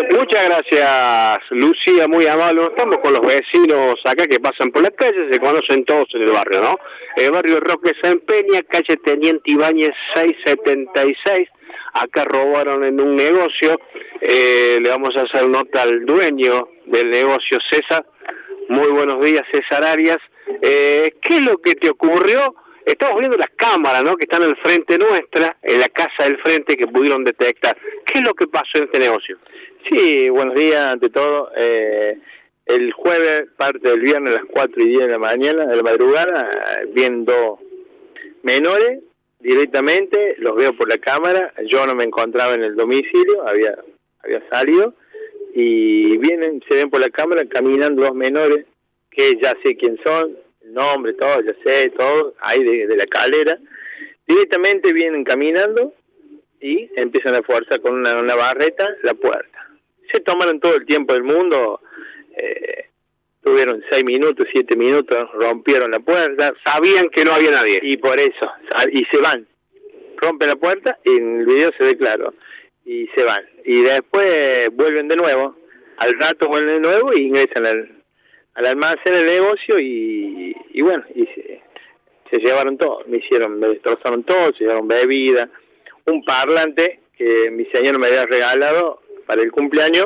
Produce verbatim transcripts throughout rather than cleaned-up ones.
Muchas gracias, Lucía, muy amable. Estamos con los vecinos acá que pasan por la calle, se conocen todos en el barrio, ¿no? El barrio Roque San Peña, calle Teniente Ibáñez seiscientos setenta y seis. Acá robaron en un negocio. Eh, le vamos a hacer nota al dueño del negocio, César. Muy buenos días, César Arias. Eh, ¿Qué es lo que te ocurrió? Estamos viendo las cámaras, ¿no?, que están al frente nuestra, en la casa del frente, que pudieron detectar. ¿Qué es lo que pasó en este negocio? Sí, buenos días ante todo. Eh, el jueves, parte del viernes a las cuatro y diez de la mañana, de la madrugada, vienen dos menores directamente, los veo por la cámara. Yo no me encontraba en el domicilio, había, había salido, y vienen, se ven por la cámara caminando dos menores, que ya sé quién son, el nombre, todo, ya sé, todo, ahí de, de la calera. Directamente vienen caminando y empiezan a forzar con una, una barreta la puerta. Se tomaron todo el tiempo del mundo, eh, tuvieron seis minutos, siete minutos, rompieron la puerta. Sabían que no había nadie. Y por eso, y se van. Rompen la puerta y en el video se ve claro. Y se van. Y después vuelven de nuevo. Al rato vuelven de nuevo y ingresan al, al almacén del negocio y, y bueno, y se, se llevaron todo. Me hicieron, me destrozaron todo, se llevaron bebida, un parlante que mi señor me había regalado para el cumpleaños,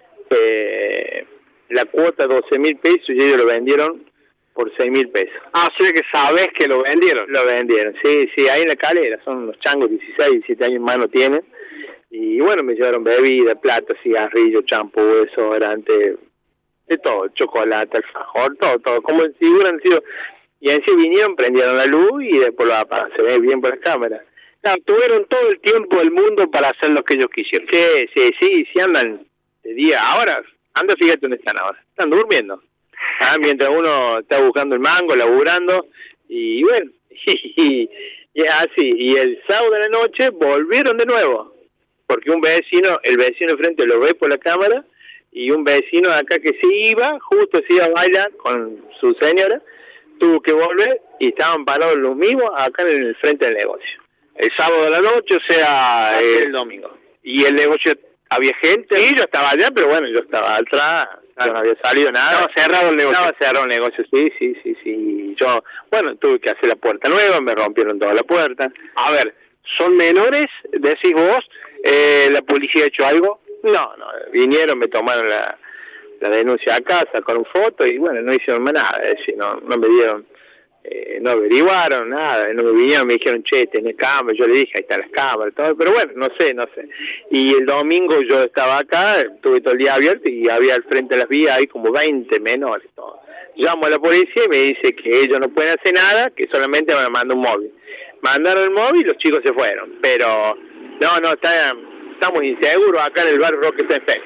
eh, la cuota doce mil pesos y ellos lo vendieron por seis mil pesos. Ah, o sea que sabes que lo vendieron. Lo vendieron, sí, sí, ahí en la calera, son unos changos, dieciséis, diecisiete años más no tienen. Y bueno, me llevaron bebida, plata, cigarrillo, champú, desodorante, de todo, chocolate, alfajor, todo, todo, como si hubieran sido. Y así vinieron, prendieron la luz y después lo apagaron, se ve bien por las cámaras. No, tuvieron todo el tiempo del mundo para hacer lo que ellos quisieron. Sí, sí, sí, sí andan de día. Ahora, anda, fíjate dónde están ahora. Están durmiendo. Ah, mientras uno está buscando el mango, laburando, y bueno, y, y así. Y el sábado de la noche volvieron de nuevo, porque un vecino, el vecino enfrente lo ve por la cámara, y un vecino de acá que se iba, justo se iba a bailar con su señora, tuvo que volver, y estaban parados los mismos acá en el frente del negocio. El sábado de la noche, o sea, eh, el domingo. ¿Y el negocio había gente? Sí, yo estaba allá, pero bueno, yo estaba atrás, ah, yo no había salido nada. Estaba cerrado el negocio. Estaba cerrado el negocio, sí, sí, sí, sí. Yo, bueno, tuve que hacer la puerta nueva, me rompieron toda la puerta. A ver, ¿son menores, decís vos? Eh, ¿La policía ha hecho algo? No, no, vinieron, me tomaron la, la denuncia a casa con foto y bueno, no hicieron más nada, es decir, no, no me dieron... Eh, no averiguaron nada, no me vinieron, me dijeron, che, tenés cámaras, yo le dije, ahí están las cámaras, todo, pero bueno, no sé, no sé. Y el domingo yo estaba acá, estuve todo el día abierto y había al frente de las vías, hay como veinte menores, todo. Llamo a la policía y me dice que ellos no pueden hacer nada, que solamente me mandan un móvil. Mandaron el móvil y los chicos se fueron, pero no, no, está, estamos inseguros acá en el barrio Roque San Peña.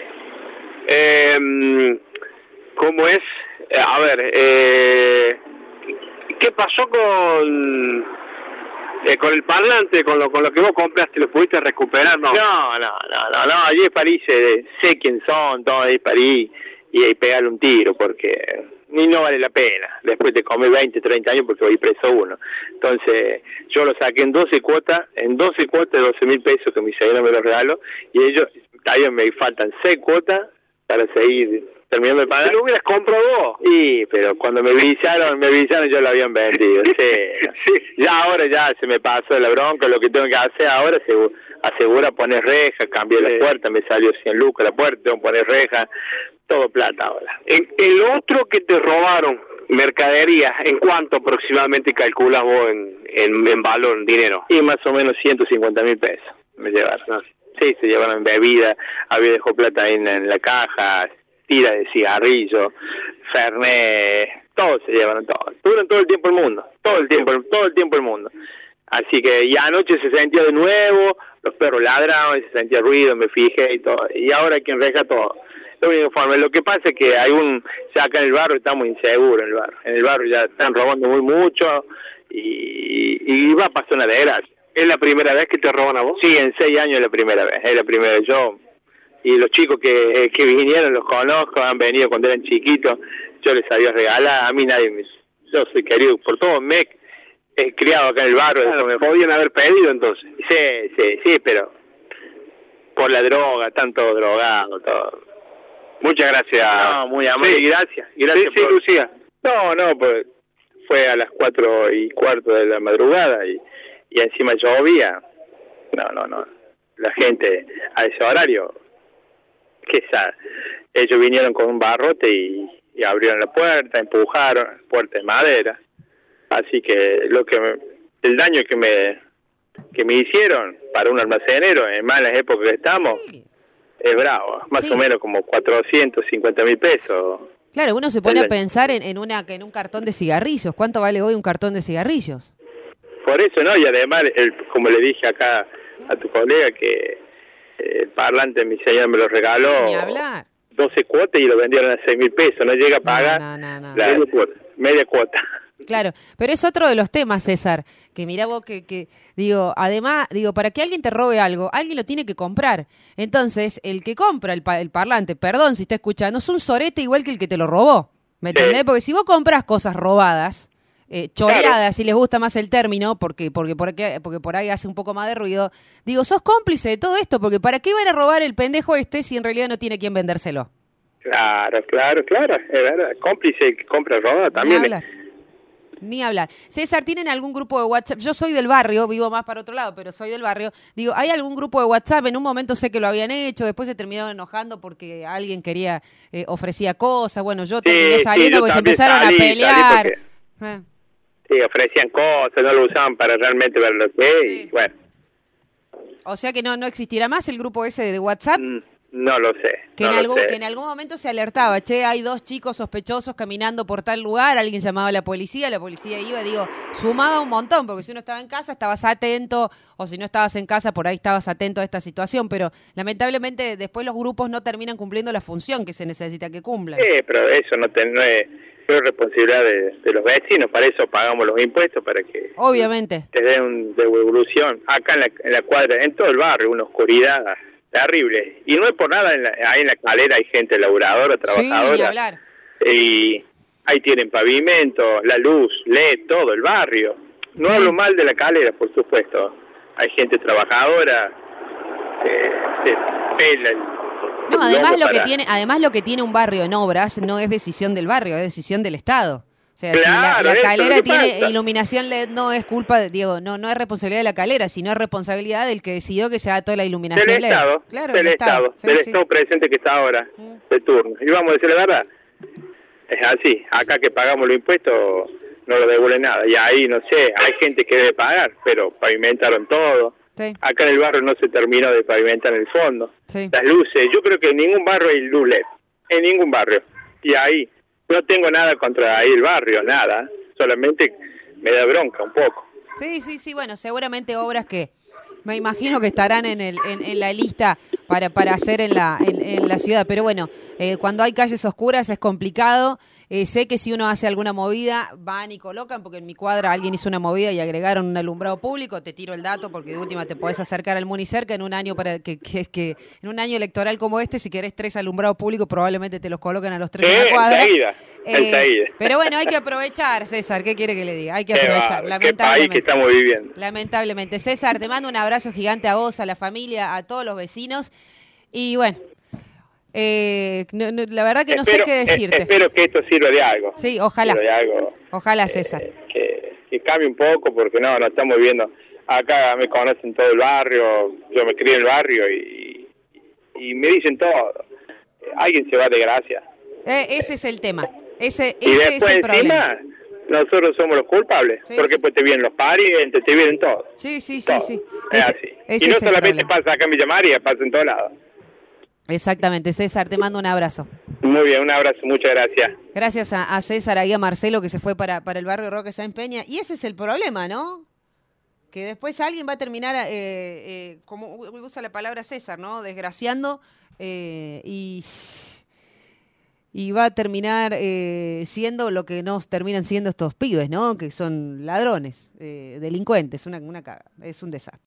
Eh, ¿Cómo es? Eh, a ver, eh... ¿qué pasó con eh, con el parlante, con lo con lo que vos compraste? ¿Lo pudiste recuperar? No, no, no, no, no, no. Allí en París eh, sé quién son, todo ahí en París, y ahí pegarle un tiro, porque ni no vale la pena. Después te come veinte, treinta años porque voy preso uno. Entonces, yo lo saqué en doce cuotas, en doce cuotas de doce mil pesos que mi señora me lo regaló, y ellos, todavía me faltan seis cuotas para seguir terminando de pagar. ¿Pero lo hubieras comprado vos? Sí, pero cuando me avisaron, me avisaron yo lo habían vendido. Sí. Sí. Ya ahora ya se me pasó la bronca, lo que tengo que hacer ahora es asegura poner reja, cambiar sí. la puerta, me salió cien lucas la puerta, tengo que poner reja, todo plata ahora. El, el otro que te robaron, mercadería, ¿en cuánto aproximadamente calculas vos en, en, en valor, en dinero? Y más o menos ciento cincuenta mil pesos me llevaron. ¿No? Sí, se llevaron bebida, había dejado plata ahí en, en la caja, tira de cigarrillo, fernet, todo se llevaron, todo. Tuvieron todo el tiempo el mundo, todo el tiempo, todo el tiempo el mundo. Así que y anoche se sentía de nuevo, los perros ladraban, se sentía ruido, me fijé y todo. Y ahora quien reja todo. Lo único forma, lo que pasa es que hay un, ya acá en el barrio estamos inseguros en el barrio. En el barrio ya están robando muy mucho y, y va a pasar una desgracia. ¿Es la primera vez que te roban a vos? Sí, en seis años es la primera vez, es la primera vez. Yo... Y los chicos que, que vinieron, los conozco, han venido cuando eran chiquitos, yo les había regalado, a mí nadie me... Yo soy querido por todos, me he criado acá en el barrio. Claro, me podían haber pedido entonces. Sí, sí, sí, pero por la droga, están todos drogados, todo. Muchas gracias. No, muy amable, sí. gracias. gracias sí, sí, por... Lucía. No, no, pues fue a las cuatro y cuarto de la madrugada y, y encima llovía. No, no, no. La gente a ese horario, que sa ellos vinieron con un barrote y, y abrieron la puerta, empujaron, puerta de madera. Así que lo que me, el daño que me que me hicieron para un almacenero en malas épocas que estamos sí. es bravo, más sí. o menos como cuatrocientos cincuenta mil pesos. Claro, uno se pone a pensar en, en una en un cartón de cigarrillos. ¿Cuánto vale hoy un cartón de cigarrillos? Por eso, ¿no? Y además, el, como le dije acá a tu colega, que el parlante mi señor me lo regaló Ni hablar. doce cuotas y lo vendieron a seis mil pesos. No llega a pagar no, no, no, no. la media cuota. Media cuota. Claro, pero es otro de los temas, César, que mirá vos que, que, digo, además, digo, para que alguien te robe algo, alguien lo tiene que comprar. Entonces, el que compra el, pa el parlante, perdón si está escuchando, es un sorete igual que el que te lo robó, ¿me sí. entendés? Porque si vos compras cosas robadas, eh, choreadas, claro. si les gusta más el término, porque, porque, porque, porque por ahí hace un poco más de ruido, digo, sos cómplice de todo esto, porque ¿para qué iban a robar el pendejo este si en realidad no tiene quien vendérselo? Claro, claro, claro, es verdad, cómplice que compra robada también. Ni hablar. César, ¿tienen algún grupo de WhatsApp? Yo soy del barrio, vivo más para otro lado, pero soy del barrio. Digo, ¿hay algún grupo de WhatsApp? En un momento sé que lo habían hecho, después se terminaron enojando porque alguien quería, eh, ofrecía cosas. Bueno, yo terminé sí, saliendo sí, porque se también empezaron salí, a pelear. Porque, eh. Sí, ofrecían cosas, no lo usaban para realmente ver lo que es. Sí. Y bueno. O sea que no, no existirá más el grupo ese de WhatsApp. Mm. No lo sé. Que, no en lo algún, sé. que en algún momento se alertaba, che, hay dos chicos sospechosos caminando por tal lugar, alguien llamaba a la policía, la policía iba, digo, sumaba un montón, porque si uno estaba en casa estabas atento, o si no estabas en casa por ahí estabas atento a esta situación, pero lamentablemente después los grupos no terminan cumpliendo la función que se necesita que cumplan. Sí, pero eso no, te, no es, no es responsabilidad de, de los vecinos, para eso pagamos los impuestos, para que obviamente te den una devolución. Acá en la, en la cuadra, en todo el barrio, una oscuridad terrible, y no es por nada, en la, ahí en la calera hay gente laburadora, trabajadora, sí, ni hablar. Y ahí tienen pavimento, la luz, L E D, todo el barrio. No sí. hablo mal de la calera, por supuesto, hay gente trabajadora, eh, se pela el, no, además lo para... que tiene, además lo que tiene un barrio en obras no es decisión del barrio, es decisión del Estado. O sea, claro, si la, la calera tiene pasa. iluminación L E D, no es culpa, de, digo, no no es responsabilidad de la calera, sino es responsabilidad del que decidió que se haga toda la iluminación del L E D. Estado, claro, del Estado, sí, del sí. Estado presente que está ahora, mm. de turno. Y vamos a decir la verdad, es así, acá que pagamos los impuestos no lo devuelve nada. Y ahí, no sé, hay gente que debe pagar, pero pavimentaron todo. Sí. Acá en el barrio no se terminó de pavimentar en el fondo. Sí. Las luces, yo creo que en ningún barrio hay luz L E D, en ningún barrio. Y ahí, no tengo nada contra ahí el barrio, nada. Solamente me da bronca un poco. Sí, sí, sí, bueno, seguramente obras que me imagino que estarán en el en, en la lista para para hacer en la en, en la ciudad, pero bueno, eh, cuando hay calles oscuras es complicado. Eh, sé que si uno hace alguna movida, van y colocan, porque en mi cuadra alguien hizo una movida y agregaron un alumbrado público. Te tiro el dato porque de última te podés acercar al Municerca en un año para que, que, que en un año electoral como este, si querés tres alumbrados públicos, probablemente te los colocan a los tres eh, en la cuadra. Enseguida, eh, enseguida. Pero bueno, hay que aprovechar, César. ¿Qué quiere que le diga? Hay que qué aprovechar, bar, lamentablemente. Qué país que estamos viviendo. Lamentablemente. César, te mando un abrazo gigante a vos, a la familia, a todos los vecinos. Y bueno, eh, no, no, la verdad que no espero, sé qué decirte. Eh, espero que esto sirva de algo. Sí, ojalá. De algo, ojalá, César. Eh, que, que cambie un poco, porque no, no estamos viendo. Acá me conocen todo el barrio, yo me crié en el barrio y, y me dicen todo. Alguien se va de gracia. Eh, ese es el tema. Ese, y ese después, es el encima, problema. Nosotros somos los culpables, sí, porque sí. pues te vienen los parientes, te vienen todos. Sí, sí, sí, todo. sí. Es ese, así. Ese y no es solamente pasa acá en Villa María, pasa en todos lados. Exactamente, César, te mando un abrazo. Muy bien, un abrazo, muchas gracias. Gracias a, a César, ahí a Marcelo que se fue para, para el barrio Roque Sáenz Peña. Y ese es el problema, ¿no? Que después alguien va a terminar, eh, eh, como usa la palabra César, ¿no? Desgraciando eh, y, y va a terminar eh, siendo lo que nos terminan siendo estos pibes, ¿no? Que son ladrones, eh, delincuentes, una, una caga, es un desastre.